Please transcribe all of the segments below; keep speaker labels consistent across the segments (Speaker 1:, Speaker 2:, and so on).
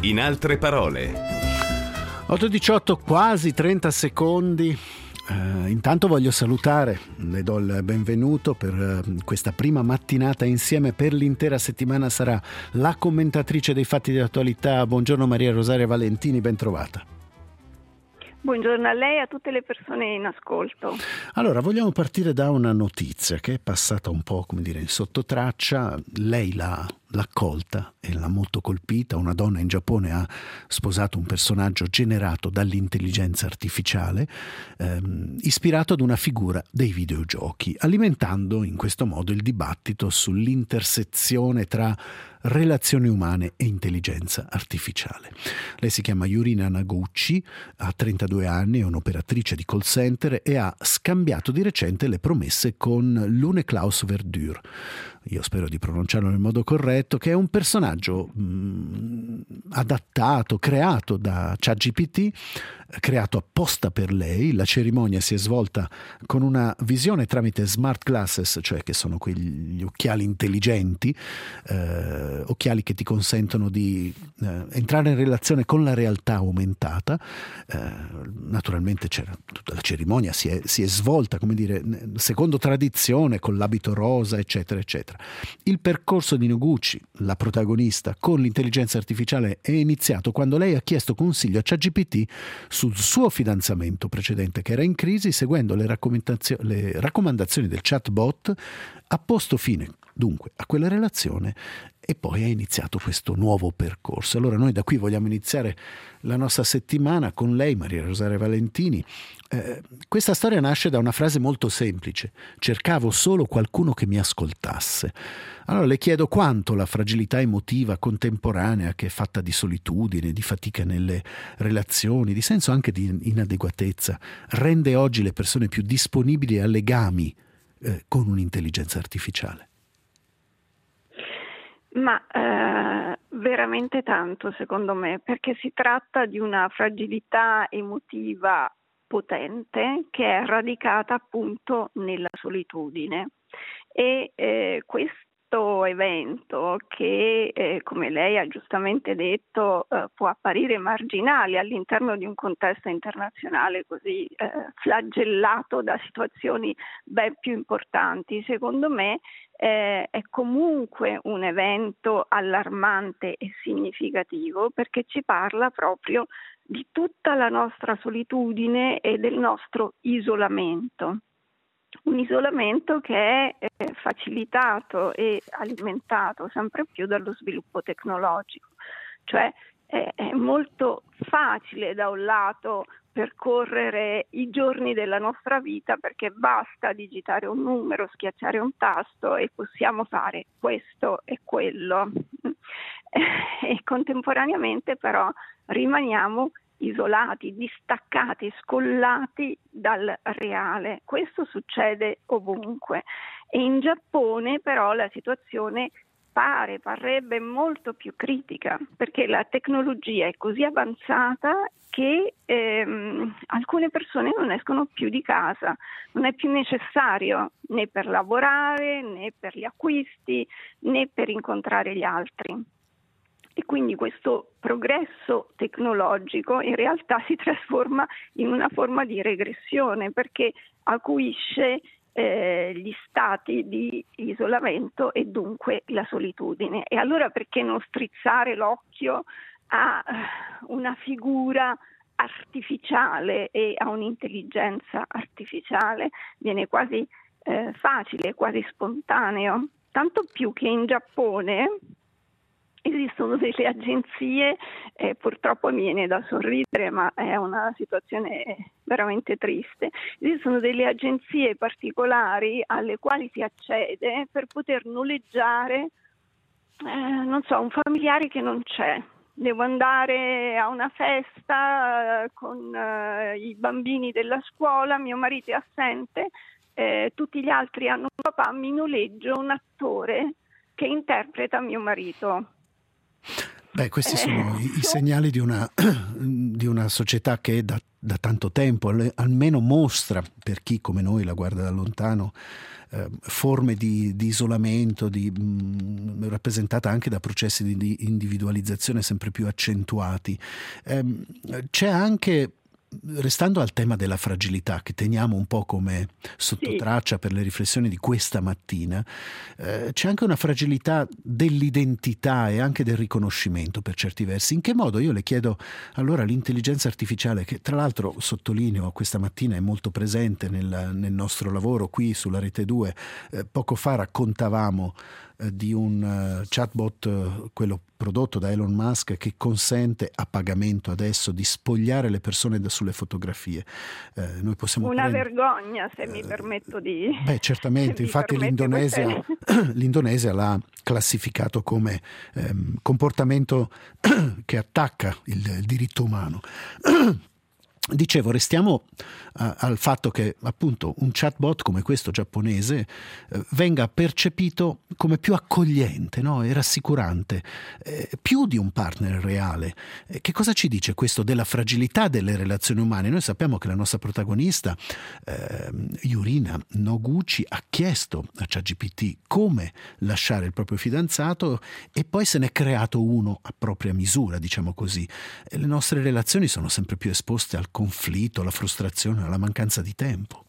Speaker 1: In altre parole.
Speaker 2: 8:18, quasi 30 secondi. Intanto voglio salutare, le do il benvenuto per questa prima mattinata insieme. Per l'intera settimana sarà la commentatrice dei fatti di attualità. Buongiorno Maria Rosaria Valentini, ben trovata.
Speaker 3: Buongiorno a lei e a tutte le persone in ascolto.
Speaker 2: Allora, vogliamo partire da una notizia che è passata un po', come dire, in sottotraccia. Lei l'ha colta e l'ha molto colpita. Una donna in Giappone ha sposato un personaggio generato dall'intelligenza artificiale, ispirato ad una figura dei videogiochi, alimentando in questo modo il dibattito sull'intersezione tra relazioni umane e intelligenza artificiale. Lei si chiama Yurina Naguchi, ha 32 anni, è un'operatrice di call center e ha scambiato di recente le promesse con Lune Klaus Verdur. Io spero di pronunciarlo nel modo corretto, che è un personaggio adattato, creato da ChatGPT, creato apposta per lei. La cerimonia si è svolta con una visione tramite smart glasses, cioè che sono quegli occhiali intelligenti, occhiali che ti consentono di entrare in relazione con la realtà aumentata. Naturalmente tutta la cerimonia si è svolta, come dire, secondo tradizione, con l'abito rosa, eccetera, eccetera. Il percorso di Noguchi, la protagonista, con l'intelligenza artificiale è iniziato quando lei ha chiesto consiglio a ChatGPT sul suo fidanzamento precedente, che era in crisi. Seguendo le raccomandazioni del chatbot, ha posto fine dunque a quella relazione e poi è iniziato questo nuovo percorso. Allora noi da qui vogliamo iniziare la nostra settimana con lei, Maria Rosaria Valentini. Questa storia nasce da una frase molto semplice: cercavo solo qualcuno che mi ascoltasse. Allora le chiedo quanto la fragilità emotiva contemporanea, che è fatta di solitudine, di fatica nelle relazioni, di senso anche di inadeguatezza, rende oggi le persone più disponibili a legami con un'intelligenza artificiale.
Speaker 3: Ma veramente tanto, secondo me, perché si tratta di una fragilità emotiva potente che è radicata appunto nella solitudine. E questo evento che, come lei ha giustamente detto, può apparire marginale all'interno di un contesto internazionale così flagellato da situazioni ben più importanti, secondo me è comunque un evento allarmante e significativo, perché ci parla proprio di tutta la nostra solitudine e del nostro isolamento. Un isolamento che è facilitato e alimentato sempre più dallo sviluppo tecnologico, cioè è molto facile da un lato percorrere i giorni della nostra vita, perché basta digitare un numero, schiacciare un tasto e possiamo fare questo e quello. E contemporaneamente però rimaniamo isolati, distaccati, scollati dal reale. Questo succede ovunque e in Giappone però la situazione parrebbe molto più critica, perché la tecnologia è così avanzata che alcune persone non escono più di casa, non è più necessario né per lavorare, né per gli acquisti, né per incontrare gli altri. E quindi questo progresso tecnologico in realtà si trasforma in una forma di regressione, perché acuisce gli stati di isolamento e dunque la solitudine. E allora perché non strizzare l'occhio a una figura artificiale e a un'intelligenza artificiale? Viene quasi facile, quasi spontaneo, tanto più che in Giappone esistono delle agenzie, purtroppo mi viene da sorridere, ma è una situazione veramente triste. Esistono delle agenzie particolari alle quali si accede per poter noleggiare, un familiare che non c'è. Devo andare a una festa con i bambini della scuola, mio marito è assente, tutti gli altri hanno un papà, mi noleggio un attore che interpreta mio marito.
Speaker 2: Beh, questi sono i segnali di una società che da tanto tempo almeno mostra, per chi come noi la guarda da lontano, forme di isolamento, rappresentata anche da processi di individualizzazione sempre più accentuati. C'è anche, restando al tema della fragilità, che teniamo un po' come sottotraccia per le riflessioni di questa mattina, c'è anche una fragilità dell'identità e anche del riconoscimento per certi versi. In che modo, io le chiedo allora, l'intelligenza artificiale, che tra l'altro sottolineo questa mattina è molto presente nel nostro lavoro qui sulla Rete 2, poco fa raccontavamo di un chatbot, quello prodotto da Elon Musk, che consente a pagamento adesso di spogliare le persone sulle fotografie. Noi possiamo
Speaker 3: vergogna, se mi permetto di...
Speaker 2: Beh, certamente, infatti l'Indonesia l'ha classificato come comportamento che attacca il diritto umano. Dicevo, restiamo al fatto che appunto un chatbot come questo giapponese venga percepito come più accogliente, no? E rassicurante, più di un partner reale. Che cosa ci dice questo della fragilità delle relazioni umane? Noi sappiamo che la nostra protagonista, Yurina Noguchi, ha chiesto a ChatGPT come lasciare il proprio fidanzato e poi se n'è creato uno a propria misura, diciamo così. Le nostre relazioni sono sempre più esposte al conflitto, alla frustrazione, alla mancanza di tempo.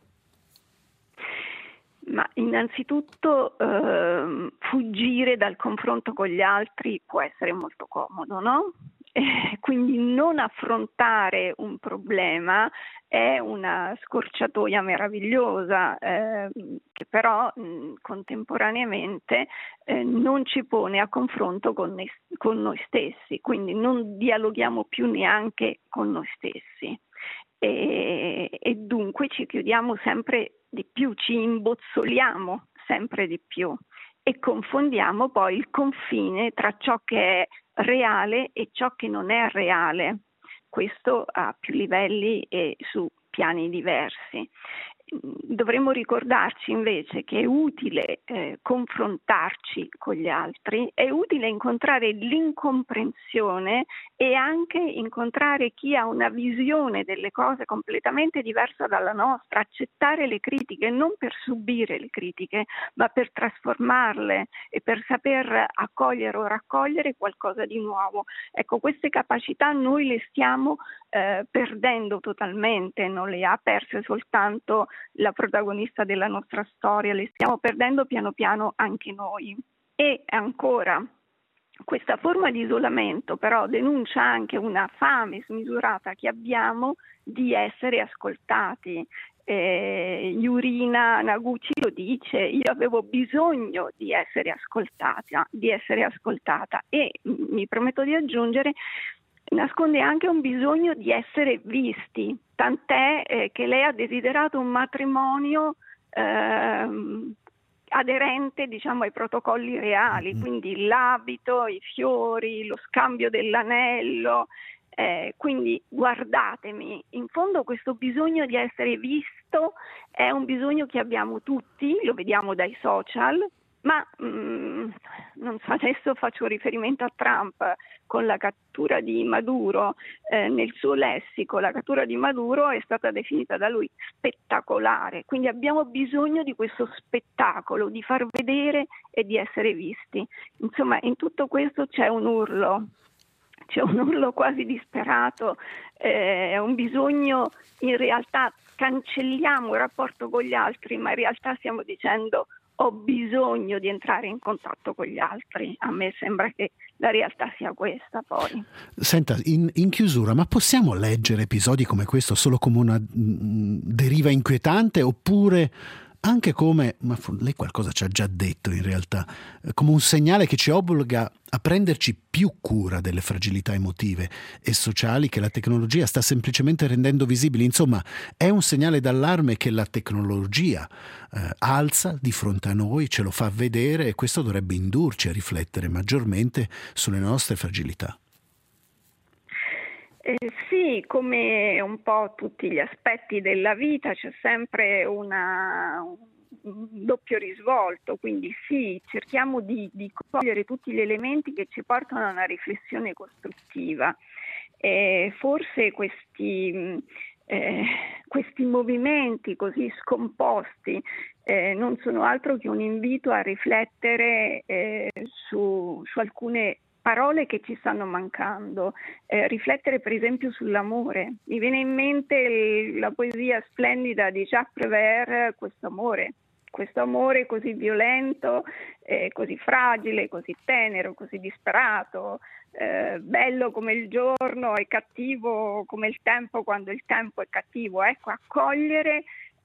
Speaker 3: Ma innanzitutto fuggire dal confronto con gli altri può essere molto comodo, no? Quindi non affrontare un problema è una scorciatoia meravigliosa, che però contemporaneamente non ci pone a confronto con noi stessi, quindi non dialoghiamo più neanche con noi stessi e dunque ci chiudiamo sempre di più, ci imbozzoliamo sempre di più e confondiamo poi il confine tra ciò che è reale e ciò che non è reale. Questo a più livelli e su piani diversi. Dovremmo ricordarci invece che è utile confrontarci con gli altri, è utile incontrare l'incomprensione e anche incontrare chi ha una visione delle cose completamente diversa dalla nostra, accettare le critiche non per subire le critiche, ma per trasformarle e per saper accogliere o raccogliere qualcosa di nuovo. Ecco, queste capacità noi le stiamo perdendo totalmente, non le ha perse soltanto la protagonista della nostra storia, le stiamo perdendo piano piano anche noi. E ancora, questa forma di isolamento però denuncia anche una fame smisurata che abbiamo di essere ascoltati. Yurina Noguchi lo dice, io avevo bisogno di essere ascoltata e mi permetto di aggiungere, nasconde anche un bisogno di essere visti, tant'è che lei ha desiderato un matrimonio aderente, diciamo, ai protocolli reali, quindi l'abito, i fiori, lo scambio dell'anello, quindi guardatemi. In fondo questo bisogno di essere visto è un bisogno che abbiamo tutti, lo vediamo dai social, ma non so, adesso faccio riferimento a Trump con la cattura di Maduro, nel suo lessico la cattura di Maduro è stata definita da lui spettacolare, quindi abbiamo bisogno di questo spettacolo, di far vedere e di essere visti. Insomma, in tutto questo c'è un urlo quasi disperato, un bisogno, in realtà cancelliamo il rapporto con gli altri, ma in realtà stiamo dicendo ho bisogno di entrare in contatto con gli altri. A me sembra che la realtà sia questa poi.
Speaker 2: Senta, in chiusura, ma possiamo leggere episodi come questo solo come una deriva inquietante oppure anche come, ma lei qualcosa ci ha già detto in realtà, come un segnale che ci obbliga a prenderci più cura delle fragilità emotive e sociali che la tecnologia sta semplicemente rendendo visibili? Insomma, è un segnale d'allarme che la tecnologia alza di fronte a noi, ce lo fa vedere e questo dovrebbe indurci a riflettere maggiormente sulle nostre fragilità.
Speaker 3: Sì, come un po' tutti gli aspetti della vita c'è sempre una doppio risvolto, quindi sì, cerchiamo di cogliere tutti gli elementi che ci portano a una riflessione costruttiva. Forse questi movimenti così scomposti non sono altro che un invito a riflettere su alcune parole che ci stanno mancando, riflettere per esempio sull'amore. Mi viene in mente la poesia splendida di Jacques Prévert, questo amore così violento, così fragile, così tenero, così disperato, bello come il giorno e cattivo come il tempo quando il tempo è cattivo. Ecco, accogliere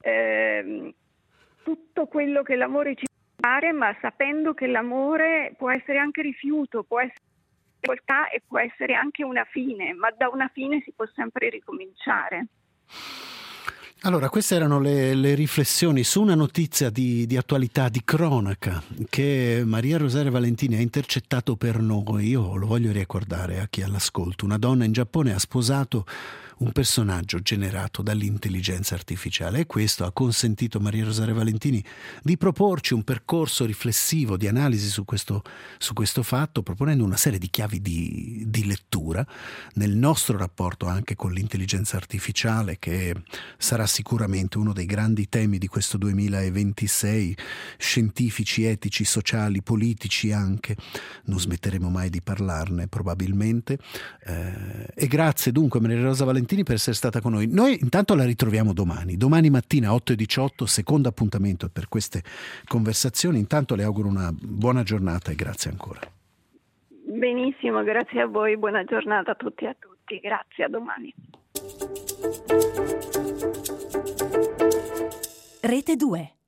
Speaker 3: tutto quello che l'amore ci può dare, ma sapendo che l'amore può essere anche rifiuto, può essere difficoltà e può essere anche una fine, ma da una fine si può sempre ricominciare.
Speaker 2: Allora, queste erano le riflessioni su una notizia di attualità, di cronaca, che Maria Rosaria Valentini ha intercettato per noi. Io lo voglio ricordare a chi è all'ascolto. Una donna in Giappone ha sposato un personaggio generato dall'intelligenza artificiale, e questo ha consentito a Maria Rosaria Valentini di proporci un percorso riflessivo di analisi su questo fatto, proponendo una serie di chiavi di lettura nel nostro rapporto anche con l'intelligenza artificiale, che sarà sicuramente uno dei grandi temi di questo 2026, scientifici, etici, sociali, politici anche. Non smetteremo mai di parlarne probabilmente, e grazie dunque Maria Rosa Valentini per essere stata con noi. Noi intanto la ritroviamo domani mattina 8:18, secondo appuntamento per queste conversazioni. Intanto le auguro una buona giornata e grazie ancora.
Speaker 3: Benissimo, grazie a voi, buona giornata a tutti e a tutti, grazie, a domani.
Speaker 1: Rete 2.